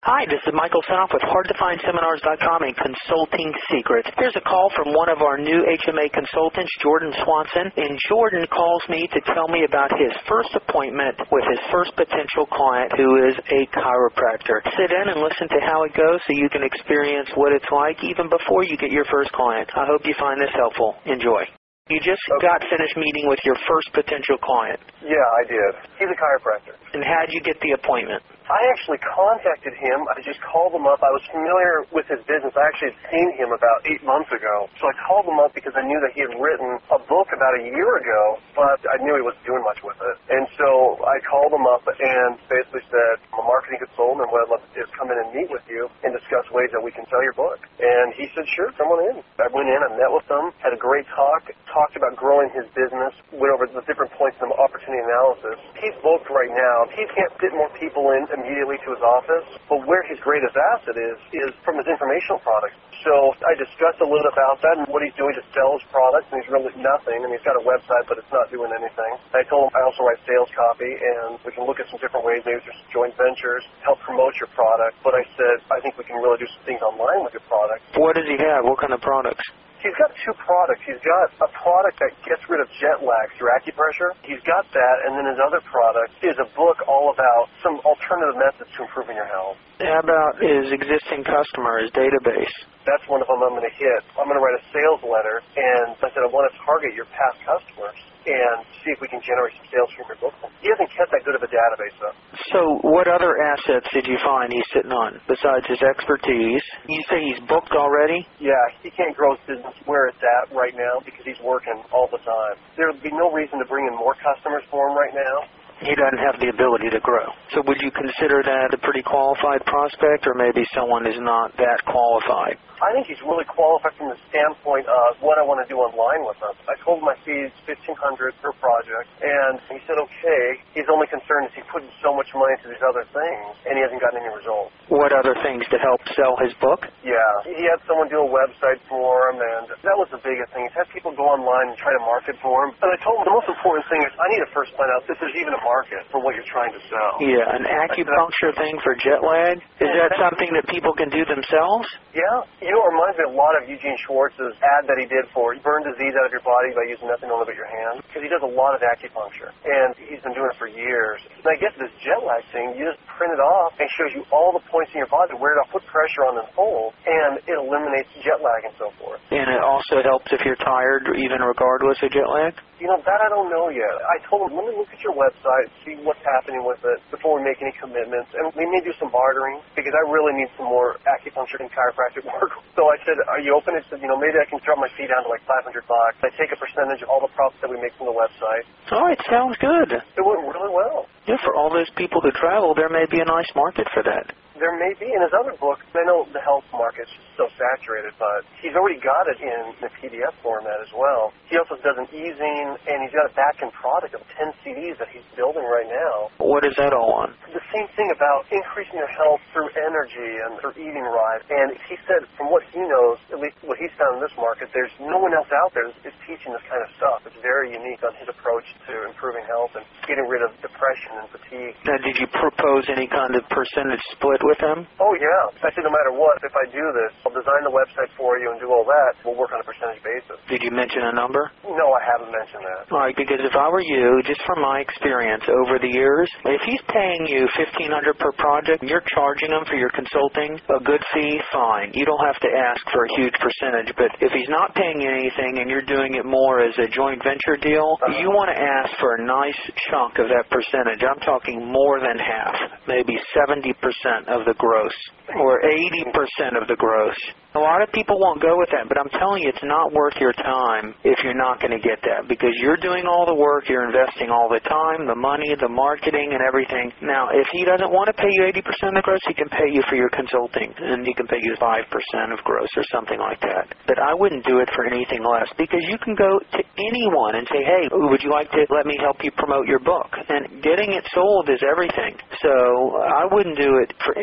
Hi, this is Michael South with HardToFindSeminars.com and Consulting Secrets. There's a call from one of our new HMA consultants, Jordan Swanson, and Jordan calls me to tell me about his first appointment with his first potential client who is a chiropractor. Sit in and listen to how it goes so you can experience what it's like even before you get your first client. I hope you find this helpful. Enjoy. You just got finished meeting with your first potential client. Yeah, I did. He's a chiropractor. And how'd you get the appointment? I actually contacted him. I just called him up. I was familiar with his business. I actually had seen him about 8 months ago. So I called him up because I knew that he had written a book about a year ago, but I knew he wasn't doing much with it. And so I called him up and basically said, I'm a marketing consultant, and what I'd love to do is come in and meet with you and discuss ways that we can sell your book. And he said, sure, come on in. I went in, I met with him, had a great talk, talked about growing his business, went over the different points in the opportunity analysis. He's booked right now. He can't fit more people in immediately to his office, but where his greatest asset is from his informational products. So I discussed a little about that and what he's doing to sell his products, and he's really nothing. I mean, he's got a website, but it's not doing anything. I told him I also write sales copy, and we can look at some different ways, maybe there's joint ventures, help promote your product. But I said, I think we can really do some things online with your product. What does he have? What kind of products? He's got two products. He's got a product that gets rid of jet lag through acupressure. He's got that, and then his other product is a book all about some alternative methods to improving your health. How about his existing customer, his database? That's one of them I'm going to hit. I'm going to write a sales letter, and I said I want to target your past customers and see if we can generate some sales from your book. He hasn't kept that good of a database, though. So what other assets did you find he's sitting on besides his expertise? You say he's booked already? Yeah, he can't grow his business where it's at right now because he's working all the time. There would be no reason to bring in more customers for him right now. He doesn't have the ability to grow. So would you consider that a pretty qualified prospect, or maybe someone is not that qualified? I think he's really qualified from the standpoint of what I want to do online with him. I told him my fee is $1,500 per project, and he said okay. His only concern is he's putting so much money into these other things, and he hasn't gotten any results. What other things to help sell his book? Yeah, he had someone do a website for him, and that was the biggest thing. He's had people go online and try to market for him. And I told him the most important thing is I need to first find out if there's even a market for what you're trying to sell. Yeah, an acupuncture thing for jet lag? Is that something that people can do themselves? Yeah. You know, it reminds me a lot of Eugene Schwartz's ad that he did for burn disease out of your body by using nothing only but your hands, because he does a lot of acupuncture, and he's been doing it for years. And I guess this jet lag thing, you just print it off and it shows you all the points in your body where it'll put pressure on this hole, and it eliminates jet lag and so forth. And it also helps if you're tired, even regardless of jet lag? You know, that I don't know yet. I told him, let me look at your website, see what's happening with it before we make any commitments. And we may do some bartering because I really need some more acupuncture and chiropractic work. So I said, are you open? He said, you know, maybe I can drop my fee down to like $500. I take a percentage of all the profits that we make from the website. Oh, it sounds good. It went really well. Yeah, for all those people that travel, there may be a nice market for that. There may be in his other book. I know the health market's so saturated, but he's already got it in the PDF format as well. He also does an e-zine, and he's got a back-end product of 10 CDs that he's building right now. What is that all on? The same thing about increasing your health through energy and through eating right. And he said, from what he knows, at least what he's found in this market, there's no one else out there that's teaching this kind of stuff. It's very unique on his approach to improving health and getting rid of depression and fatigue. Now, did you propose any kind of percentage split with him? Oh, yeah. I said, no matter what, if I do this, I'll design the website for you and do all that. We'll work on a percentage basis. Did you mention a number? No, I haven't mentioned that. All right, because if I were you, just from my experience over the years, if he's paying you $1,500 per project, you're charging him for your consulting a good fee, fine. You don't have to ask for a huge percentage. But if he's not paying you anything and you're doing it more as a joint venture deal, you want to ask for a nice chunk of that percentage. I'm talking more than half, maybe 70% of the gross or 80% of the gross. A lot of people won't go with that, but I'm telling you, it's not worth your time if you're not going to get that, because you're doing all the work, you're investing all the time, the money, the marketing, and everything. Now, if he doesn't want to pay you 80% of the gross, he can pay you for your consulting, and he can pay you 5% of gross or something like that. But I wouldn't do it for anything less, because you can go to anyone and say, hey, would you like to let me help you promote your book? And getting it sold is everything. So I wouldn't do it for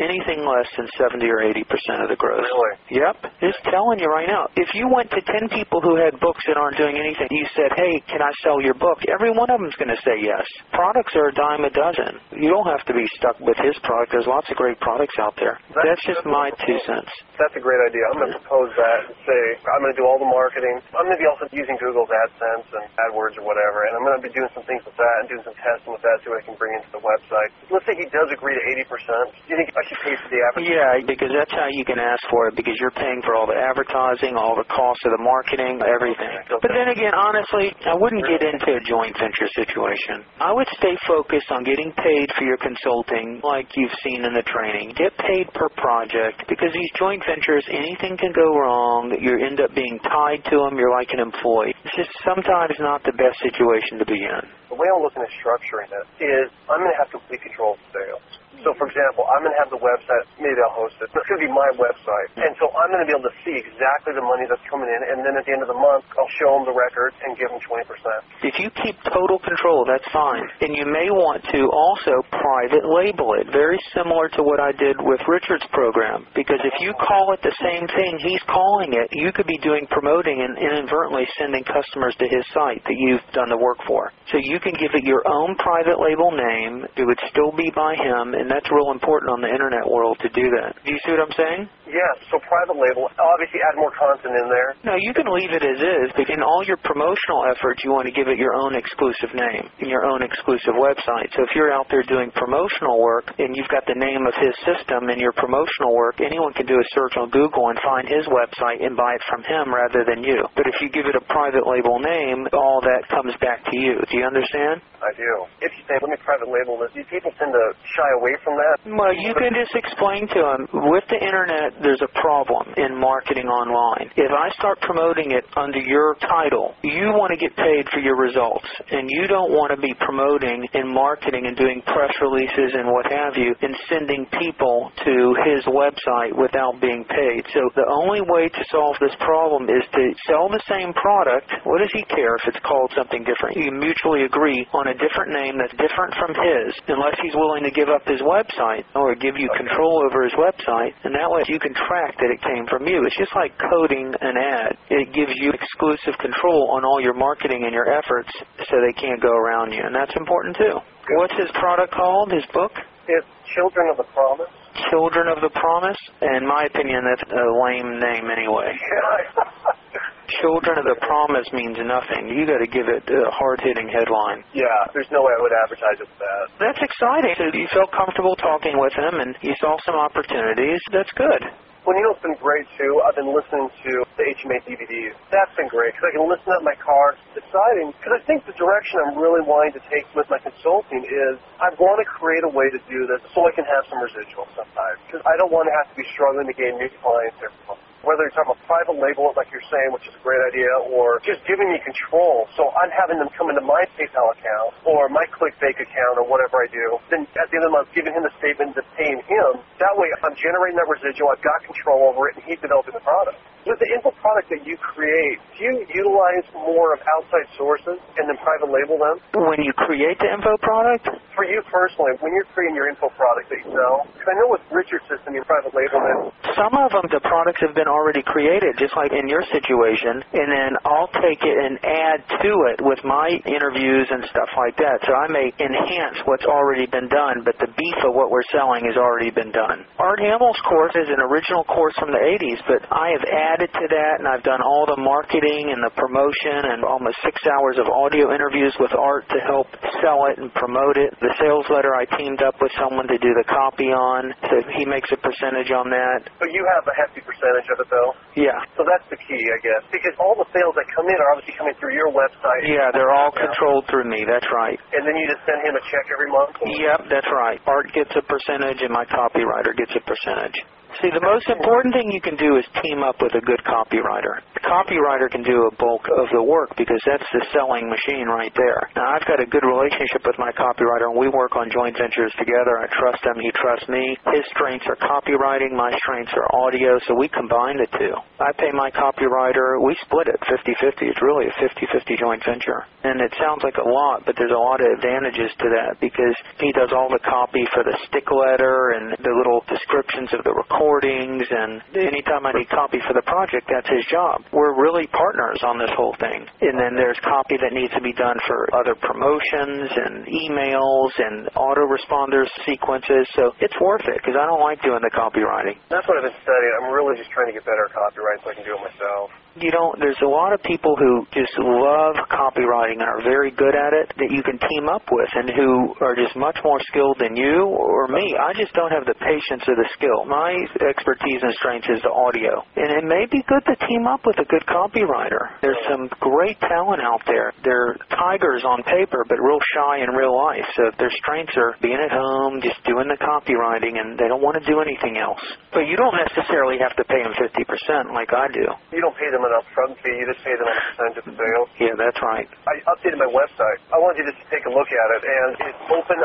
anything less than 70 or 80% of the gross. Really? Yep. Just telling you right now. If you went to 10 people who had books that aren't doing anything, you said, hey, can I sell your book? Every one of them is going to say yes. Products are a dime a dozen. You don't have to be stuck with his product. There's lots of great products out there. That's just my 2 cents. That's a great idea. I'm going to propose that and say I'm going to do all the marketing. I'm going to be also using Google's AdSense and AdWords or whatever, and I'm going to be doing some things with that and doing some testing with that so I can bring into the website. Let's say he does agree to 80%. Do you think I should pay for the advertising? Yeah, because that's how you can ask for it, because you're paying for all the advertising, all the costs of the marketing, everything. Okay. But then again, honestly, I wouldn't get into a joint venture situation. I would stay focused on getting paid for your consulting like you've seen in the training. Get paid per project, because these joint ventures, anything can go wrong. You end up being tied to them. You're like an employee. It's just sometimes not the best situation to be in. The way I'm looking at structuring it is I'm going to have complete control of sales. So, for example, I'm going to have the website, maybe I'll host it, but it's going to be my website. And so I'm going to be able to see exactly the money that's coming in, and then at the end of the month, I'll show them the record and give them 20%. If you keep total control, that's fine. And you may want to also private label it, very similar to what I did with Richard's program. Because if you call it the same thing he's calling it, you could be doing promoting and inadvertently sending customers to his site that you've done the work for. So you can give it your own private label name. It would still be by him, and that's real important on the internet world to do that. Do you see what I'm saying? Yeah, so private label, obviously add more content in there. No, you can leave it as is, but in all your promotional efforts, you want to give it your own exclusive name and your own exclusive website. So if you're out there doing promotional work and you've got the name of his system in your promotional work, anyone can do a search on Google and find his website and buy it from him rather than you. But if you give it a private label name, all that comes back to you. Do you understand? I do. If you say, let me private label this, do people tend to shy away from that? Well, you can just explain to them, with the internet, there's a problem in marketing online. If I start promoting it under your title, you want to get paid for your results, and you don't want to be promoting and marketing and doing press releases and what have you and sending people to his website without being paid. So the only way to solve this problem is to sell the same product. What does he care if it's called something different? You mutually agree on a different name that's different from his, unless he's willing to give up his website or give you control over his website, and that way you can track that it came from you. It's just like coding an ad. It gives you exclusive control on all your marketing and your efforts so they can't go around you, and that's important too. What's his product called, his book? It's Children of the Promise. Children of the Promise? In my opinion, that's a lame name anyway. Children of the Promise means nothing. You got to give it a hard-hitting headline. Yeah, there's no way I would advertise it with that. That's exciting. So you felt comfortable talking with him, and you saw some opportunities. That's good. Well, you know what's been great, too? I've been listening to the HMA DVDs. That's been great, because I can listen to it in my car. It's exciting, because I think the direction I'm really wanting to take with my consulting is I want to create a way to do this so I can have some residual sometimes, because I don't want to have to be struggling to gain new clients every month. Whether you're talking about private label, like you're saying, which is a great idea, or just giving me control. So I'm having them come into my PayPal account or my ClickBank account or whatever I do. Then at the end of the month, giving him the statement and paying him. That way I'm generating that residual. I've got control over it, and he's developing the product. With the info product that you create, do you utilize more of outside sources and then private label them? When you create the info product? For you personally, when you're creating your info product that you sell, because I know with Richard's system, you private label them. Some of them, the products have been already created, just like in your situation, and then I'll take it and add to it with my interviews and stuff like that. So I may enhance what's already been done, but the beef of what we're selling has already been done. Art Hamill's course is an original course from the 80s, but I have added to that, and I've done all the marketing and the promotion and almost 6 hours of audio interviews with Art to help sell it and promote it. The sales letter, I teamed up with someone to do the copy on, so he makes a percentage on that. But you have a hefty percentage of it, though? Yeah. So that's the key, I guess, because all the sales that come in are obviously coming through your website. Yeah, they're all controlled through me. That's right. And then you just send him a check every month? Yep, that's right. Art gets a percentage, and my copywriter gets a percentage. See, the most important thing you can do is team up with a good copywriter. The copywriter can do a bulk of the work because that's the selling machine right there. Now, I've got a good relationship with my copywriter, and we work on joint ventures together. I trust him. He trusts me. His strengths are copywriting. My strengths are audio, so we combine the two. I pay my copywriter. We split it 50-50. It's really a 50-50 joint venture. And it sounds like a lot, but there's a lot of advantages to that because he does all the copy for the stick letter and the little descriptions of the recordings, and anytime I need copy for the project, that's his job. We're really partners on this whole thing. And then there's copy that needs to be done for other promotions and emails and autoresponder sequences, so it's worth it because I don't like doing the copywriting. That's what I've been studying. I'm really just trying to get better at copyright so I can do it myself. There's a lot of people who just love copywriting and are very good at it that you can team up with and who are just much more skilled than you or me. I just don't have the patience or the skill. My expertise and strength is the audio. And it may be good to team up with a good copywriter. There's some great talent out there. They're tigers on paper, but real shy in real life. So their strengths are being at home, just doing the copywriting, and they don't want to do anything else. But you don't necessarily have to pay them 50% like I do. You don't pay them an upfront fee. You just pay them on a percentage of the sale. Yeah, that's right. I updated my website. I wanted you just to take a look at it, and it's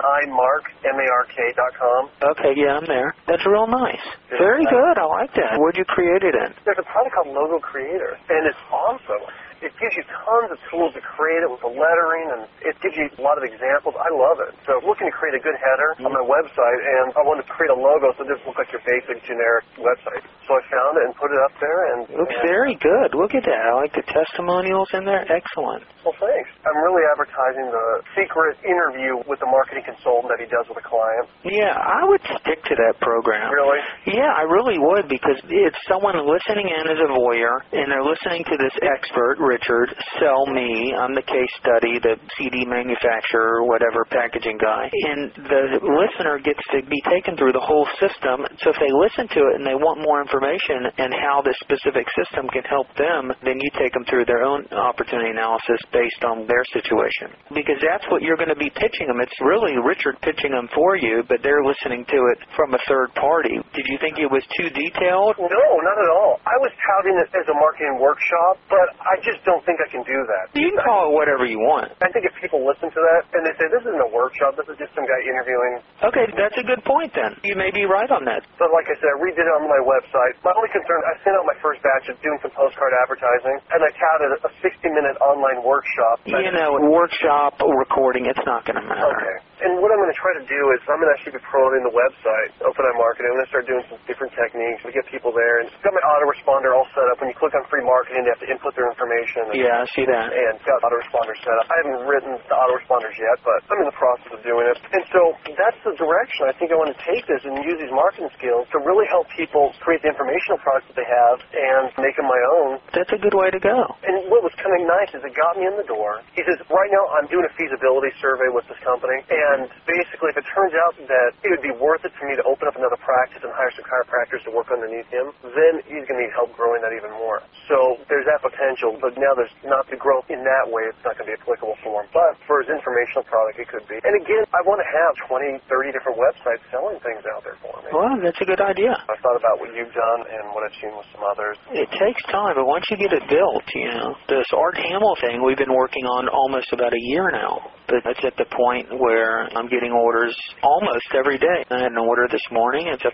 OpenEyeMark.com. Okay, yeah, I'm there. That's real nice. Very good. I like that. Where'd you create it in? There's a product called Logo Creator, and it's awesome. It gives you tons of tools to create it with the lettering, and it gives you a lot of examples. I love it. So looking to create a good header on my website, and I wanted to create a logo so it doesn't look like your basic generic website. So I found it and put it up there. And it looks very good. Look at that. I like the testimonials in there. Excellent. Well, thanks. I'm really advertising the secret interview with the marketing consultant that he does with a client. Yeah, I would stick to that program. Really? Yeah, I really would, because it's someone listening in as a voyeur, and they're listening to this expert, Richard, sell me. I'm the case study, the CD manufacturer, whatever, packaging guy. And the listener gets to be taken through the whole system. So if they listen to it and they want more information and how this specific system can help them, then you take them through their own opportunity analysis based on their situation. Because that's what you're going to be pitching them. It's really Richard pitching them for you, but they're listening to it from a third party. Did you think it was too detailed? No, not at all. I was touting it as a marketing workshop, but I just don't think I can do that. You can call it whatever you want. I think if people listen to that and they say, this isn't a workshop, this is just some guy interviewing. Okay, that's a good point then. You may be right on that. But like I said, I redid it on my website. My only concern, I sent out my first batch of doing some postcard advertising, and I touted a 60-minute online workshop. You know, workshop, recording, it's not going to matter. Okay. And what I'm going to try to do is I'm going to actually be promoting the website, Open Eye Marketing. I'm going to start doing some different techniques to get people there. And got my autoresponder all set up. When you click on free marketing, they have to input their information. Yeah, I see that. And got autoresponder set up. I haven't written the autoresponders yet, but I'm in the process of doing it. And so that's the direction I think I want to take this and use these marketing skills to really help people create the informational products that they have and make them my own. That's a good way to go. And what was kind of nice is it got me in the door. He says, right now I'm doing a feasibility survey with this company, and basically if it turns out that it would be worth it for me to open up another practice and hire some chiropractors to work underneath him, then he's going to need help growing that even more. So there's that potential, but now there's not the growth in that way. It's not going to be applicable for him. But for his informational product, it could be. And again, I want to have 20, 30 different websites selling things out there for me. Well, that's a good idea. I thought about what you've done and what I've seen with some others. It takes time, but once you get it built, you know, this Art Hamill thing we've been working on almost about a year now. But it's at the point where I'm getting orders almost every day. I had an order this morning. It's a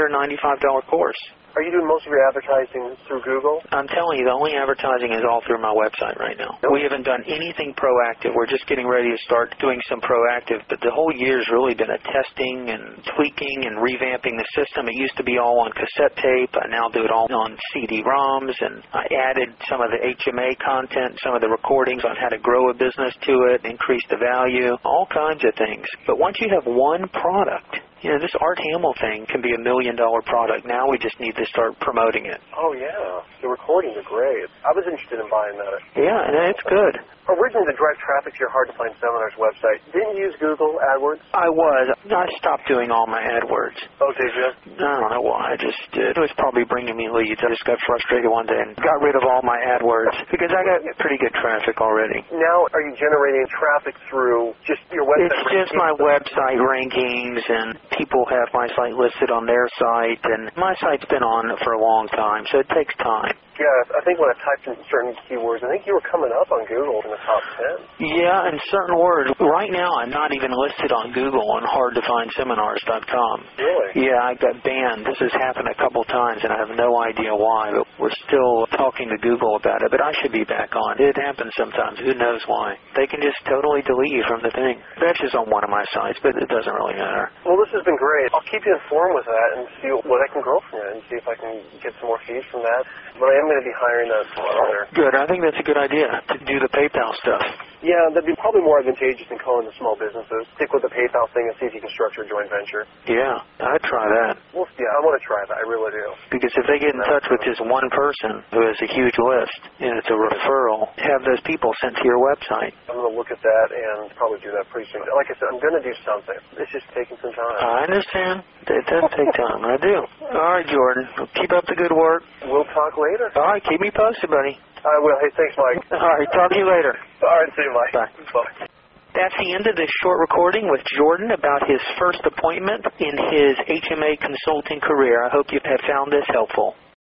$595 course. Are you doing most of your advertising through Google? I'm telling you, the only advertising is all through my website right now. We haven't done anything proactive. We're just getting ready to start doing some proactive, but the whole year's really been a testing and tweaking and revamping the system. It used to be all on cassette tape. I now do it all on CD-ROMs, and I added some of the HMA content, some of the recordings on how to grow a business to it, increase the value, all kinds of things. But once you have one product, you know, this Art Hamill thing can be $1 million product. Now we just need to start promoting it. Oh, yeah. The recordings are great. I was interested in buying that. Yeah, and it's good. Originally, to drive traffic to your hard-to-find seminars website, didn't you use Google AdWords? I was. I stopped doing all my AdWords. Oh, did you? I don't know why. It was probably bringing me leads. I just got frustrated one day and got rid of all my AdWords because I got pretty good traffic already. Now, are you generating traffic through just your website? It's just my website rankings and people have my site listed on their site, and my site's been on for a long time, so it takes time. Yeah, I think when I typed in certain keywords, I think you were coming up on Google in the top 10. Yeah, and certain words. Right now, I'm not even listed on Google on hardtofindseminars.com. Really? Yeah, I got banned. This has happened a couple times, and I have no idea why, but we're still talking to Google about it, but I should be back on. It happens sometimes. Who knows why? They can just totally delete you from the thing. That's just on one of my sites, but it doesn't really matter. Well, this has been great. I'll keep you informed with that and see what I can grow from it and see if I can get some more fees from that. But I am going to be hiring a partner. Good. I think that's a good idea to do the PayPal stuff. Yeah, that'd be probably more advantageous than calling the small businesses. Stick with the PayPal thing and see if you can structure a joint venture. Yeah, I'd try that. Well, yeah, I want to try that. I really do. Because if they get in touch with just one person who has a huge list and it's a referral, have those people sent to your website. I'm going to look at that and probably do that pretty soon. Like I said, I'm going to do something. It's just taking some time. I understand. It does take time. I do. All right, Jordan. Keep up the good work. We'll talk later. All right, keep me posted, buddy. I will. Hey, thanks, Mike. All right, talk to you later. All right, see you, Mike. Bye. Bye. That's the end of this short recording with Jordan about his first appointment in his HMA consulting career. I hope you have found this helpful.